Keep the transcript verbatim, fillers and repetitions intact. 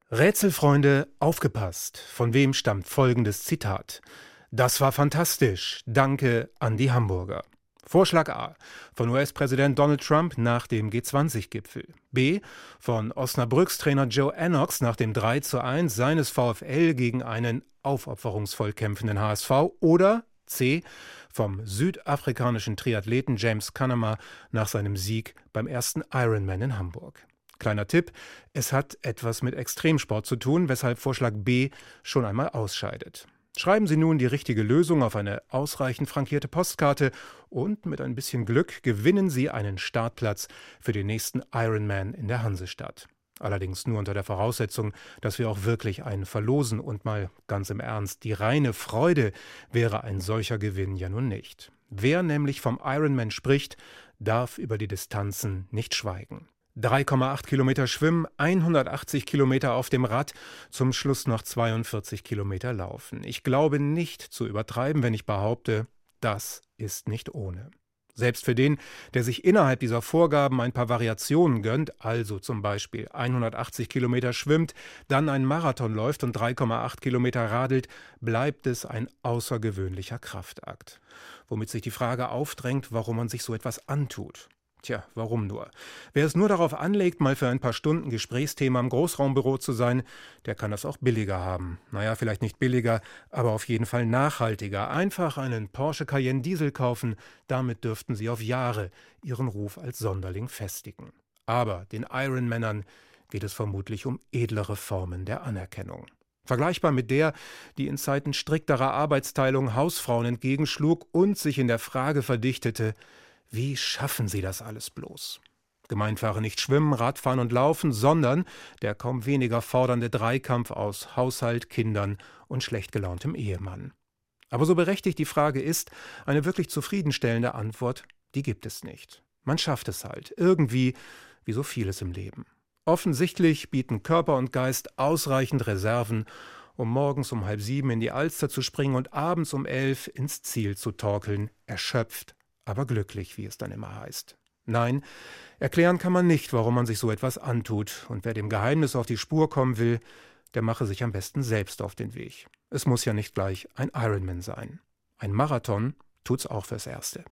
Rätselfreunde, aufgepasst! Von wem stammt folgendes Zitat? Das war fantastisch. Danke an die Hamburger. Vorschlag A. Von U S-Präsident Donald Trump nach dem G zwanzig Gipfel. B. Von Osnabrücks-Trainer Joe Ennox nach dem drei zu eins seines VfL gegen einen aufopferungsvoll kämpfenden H S V. Oder C. Vom südafrikanischen Triathleten James Cunnama nach seinem Sieg beim ersten Ironman in Hamburg. Kleiner Tipp, es hat etwas mit Extremsport zu tun, weshalb Vorschlag B schon einmal ausscheidet. Schreiben Sie nun die richtige Lösung auf eine ausreichend frankierte Postkarte und mit ein bisschen Glück gewinnen Sie einen Startplatz für den nächsten Ironman in der Hansestadt. Allerdings nur unter der Voraussetzung, dass wir auch wirklich einen verlosen und mal ganz im Ernst, die reine Freude wäre ein solcher Gewinn ja nun nicht. Wer nämlich vom Ironman spricht, darf über die Distanzen nicht schweigen. drei Komma acht Kilometer Schwimmen, hundertachtzig Kilometer auf dem Rad, zum Schluss noch zweiundvierzig Kilometer Laufen. Ich glaube nicht zu übertreiben, wenn ich behaupte, das ist nicht ohne. Selbst für den, der sich innerhalb dieser Vorgaben ein paar Variationen gönnt, also zum Beispiel hundertachtzig Kilometer schwimmt, dann einen Marathon läuft und drei Komma acht Kilometer radelt, bleibt es ein außergewöhnlicher Kraftakt. Womit sich die Frage aufdrängt, warum man sich so etwas antut. Tja, warum nur? Wer es nur darauf anlegt, mal für ein paar Stunden Gesprächsthema im Großraumbüro zu sein, der kann das auch billiger haben. Naja, vielleicht nicht billiger, aber auf jeden Fall nachhaltiger. Einfach einen Porsche Cayenne Diesel kaufen, damit dürften Sie auf Jahre Ihren Ruf als Sonderling festigen. Aber den Ironmännern geht es vermutlich um edlere Formen der Anerkennung. Vergleichbar mit der, die in Zeiten strikterer Arbeitsteilung Hausfrauen entgegenschlug und sich in der Frage verdichtete: Wie schaffen Sie das alles bloß? Gemeint wäre nicht Schwimmen, Radfahren und Laufen, sondern der kaum weniger fordernde Dreikampf aus Haushalt, Kindern und schlecht gelauntem Ehemann. Aber so berechtigt die Frage ist, eine wirklich zufriedenstellende Antwort, die gibt es nicht. Man schafft es halt, irgendwie, wie so vieles im Leben. Offensichtlich bieten Körper und Geist ausreichend Reserven, um morgens um halb sieben in die Alster zu springen und abends um elf ins Ziel zu torkeln, erschöpft, aber glücklich, wie es dann immer heißt. Nein, erklären kann man nicht, warum man sich so etwas antut. Und wer dem Geheimnis auf die Spur kommen will, der mache sich am besten selbst auf den Weg. Es muss ja nicht gleich ein Ironman sein. Ein Marathon tut's auch fürs Erste.